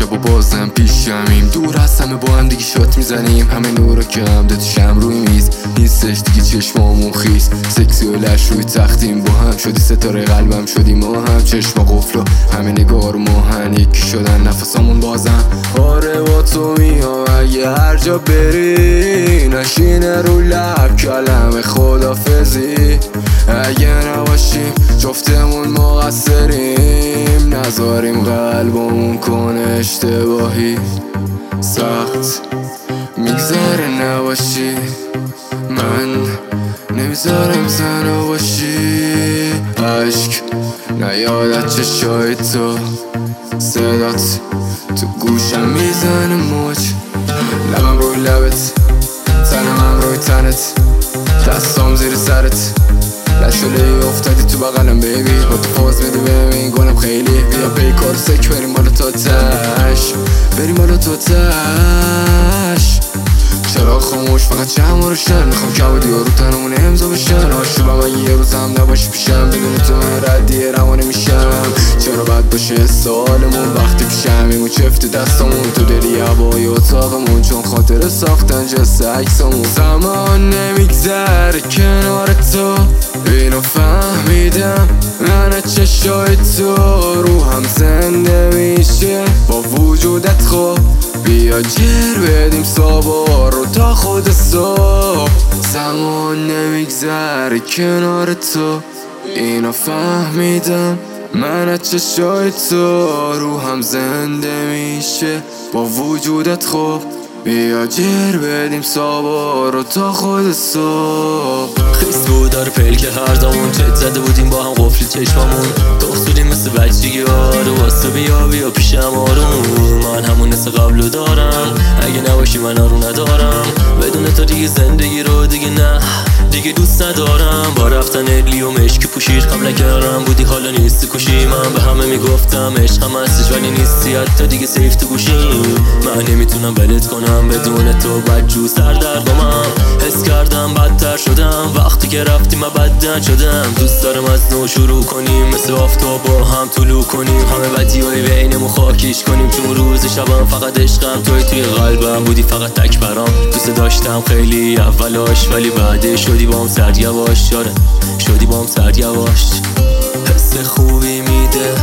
شب و بازم پیشمیم، دور از همه با هم دیگه شات میزنیم، همه نورا که همده تو شم روی میز نیستش دیگه، چشمامون خیس سکسی و لش روی تختیم، با هم شدی ستاره قلبم شدی ما هم، چشم قفل و همه نگار ماهن یکی شدن نفسامون بازم. آره با تو میام اگه هر جا بری، نشینه رو لب کلمه خدافزی، اگه نباشیم جفتمون مقصریم، نذاریم قلبمون کنه اشتباهی. سخت میگذره نباشی، من نمیذارم زنو باشی، عشق نیادت چشای تو، صدات تو گوشم میزنه موج، لبم روی لبت، تنم روی تنت، دستام زیر سرت، لشوله افتادی تو بغلم بیبی، با تو فاز میدی ببین گلم خیلی، بیا پیکار سک بریم بالا تا تش، بریم بالا تا تش. چرا خاموش فقط چند روشن، میخوام کبودی و رو تنمون امضا بشن، آشوبم اگه یه روزم نباشی پیشم، بدون تو من ردیه روا نمیشم. چرا بد باشه سالمون وقتی پیشمیم و چفت دستامون تو دلی هوای اتاقمون، چون خاطر ساختن جست عکسامون. زمان نمیگذره کنار تو، اینو فهمیدم من چشای تو، روحم زنده میشه با وجودت. خب بیا جر بدیم سوار رو تا خود صبح، زمان نمیگذره کنار تو، اینو فهمیدم من از چشای تو، روحم زنده میشه با وجودت. خب بیا جر بدیم سوار رو تا خود صبح. خیست بود داره پلک هر زمان، چت زده بودیم با هم قفل چشمامون، دختوریم مثل بچگی آرو، واسه بیا پیشم آروم، من همون نسل قبلو دارم، اگه نباشی من آرو ندارم، بدون تو دیگه زندگی رو دیگه نه دیگه دوست ندارم. با رفتن لیو مشکی پوشیر قبل کنارم بودی حالا نیستی کشی، من به همه میگفتم عشقم هستش ولی نیستی، حتی دیگه سیف تو گوشی، من نمیتونم ولت کنم بدون تو، بدجو سردرگمم، حس کردم بدتر شدم وقتی که رفتی، من بدن شدم، دوست دارم از نو شروع کنیم، مثل آفتاب با هم طلوع کنیم، همه بدیهای بینمون خاکیش کنیم، چون روز شبم فقط عشقم توی قلبم بودی، فقط تک برام دوست داشتم خیلی اولاش، ولی بعدش شدی بام سرد یواش، شدی بام سرد یواش. حس خوبی میده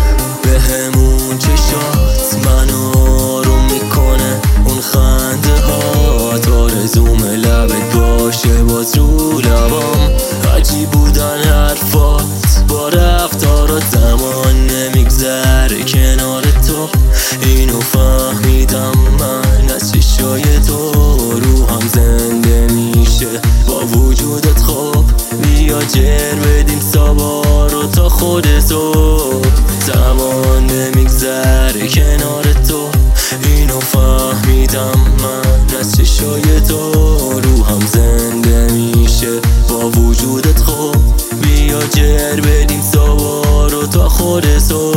بهمون چشات، منو آروم میکنه اون خنده هات، آرزوم لبت باشه باز رو لبام، عجیب بودن حرفات با رفتارات، زمان نمیگذره کنار تو، اینو فهمیدم من از چشای تو، روحم زنده میشه با وجودت. خب بیا جر بدیم سوار رو تا خود صبح، زمان نمیگذره کنار تو، اینو فهمیدم من از چشای تو، روحم زنده میشه با وجودت. خب بیا جر بدیم سوار رو تا خود صبح.